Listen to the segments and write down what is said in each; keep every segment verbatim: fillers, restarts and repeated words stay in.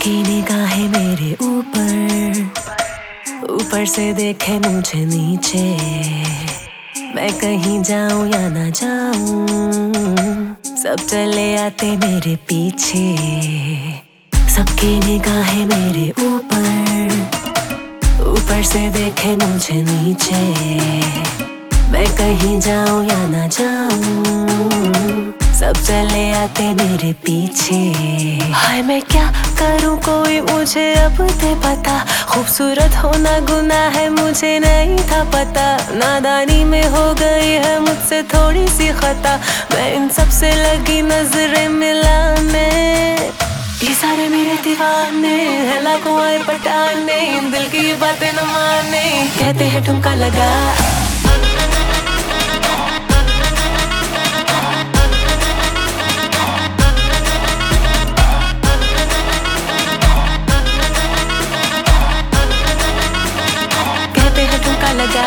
सबकी निगाहें मेरे ऊपर, ऊपर से देखे मुझे नीचे। मैं कहीं जाऊं या ना जाऊं, सब चले आते मेरे पीछे। सबकी निगाहें मेरे ऊपर, ऊपर से देखे मुझे नीचे। मैं कहीं जाऊं या ना जाऊं, सब चले आते मेरे पीछे। हाय मैं क्या करूं कोई मुझे अब दे पता, खूबसूरत होना गुनाह है मुझे नहीं था पता। नादानी में हो गई है मुझसे थोड़ी सी खता, मैं इन सब से लगी नजरें मिलाने। ये सारे मेरे दीवाने है, लाखों आए पटाने, दिल की बातें न माने, कहते हैं ठुमका लगा। लगा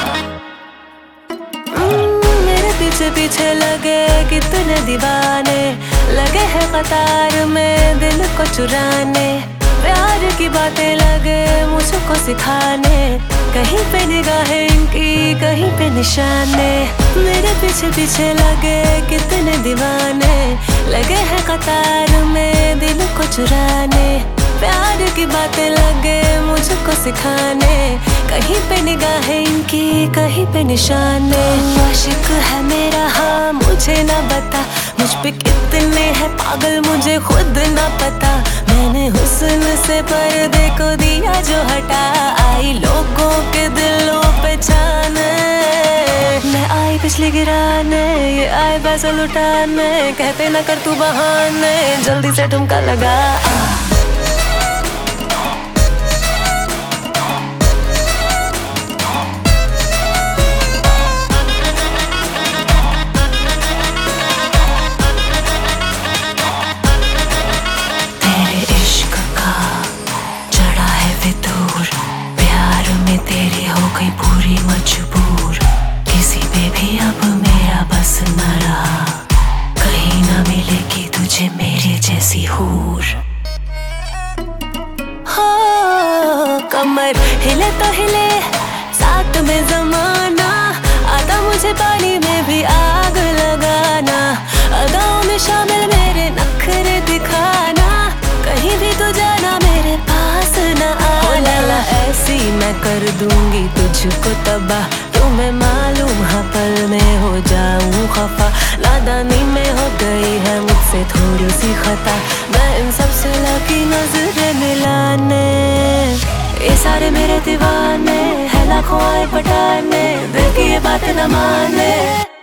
मेरे पीछे पीछे लगे कितने दीवाने, लगे हैं कतार में दिल को चुराने। प्यार की बातें लगे मुझको सिखाने, कहीं पे निगाहें इनकी कहीं पे निशाने। मेरे पीछे पीछे लगे कितने दीवाने, लगे हैं कतार में दिल को चुराने। प्यार की बातें लगे मुझको सिखाने, कहीं पे निगाहें इनकी कहीं पे निशाने। आशिक है मेरा हाँ मुझे ना बता, मुझ पे कितने हैं पागल मुझे खुद ना पता। मैंने हुस्न से पर्दे को दिया जो हटा, आई लोगों के दिलों पे छाने। मैं आई पिछली गिराने, ये आए पैसे लुटाने, कहते ना कर तू बहाने, जल्दी से ठुमका लगा। तेरी हो गई पूरी मजबूर, किसी पे भी अब मेरा बस न रहा, कहीं ना मिलेगी तुझे मेरे जैसी हूर। हो कमर हिले तो हिले साथ में जमाना, आता मुझे पानी में भी आग लगाना। अदाओं में शामिल मेरे नखरे दिखाना, कहीं भी तो जाना मेरे पास न आना। ऐसी मैं कर दूंगी तुझको तबाह, तुम्हें मालूम हाँ पल में हो जाऊं खफा। नादानी में हो गई है मुझसे थोड़ी सी खता, मैं इन सब से लगी नजरें मिलाने। ये सारे मेरे दीवाने है, लाखों आए पटाने, दिल की ये बातें न माने।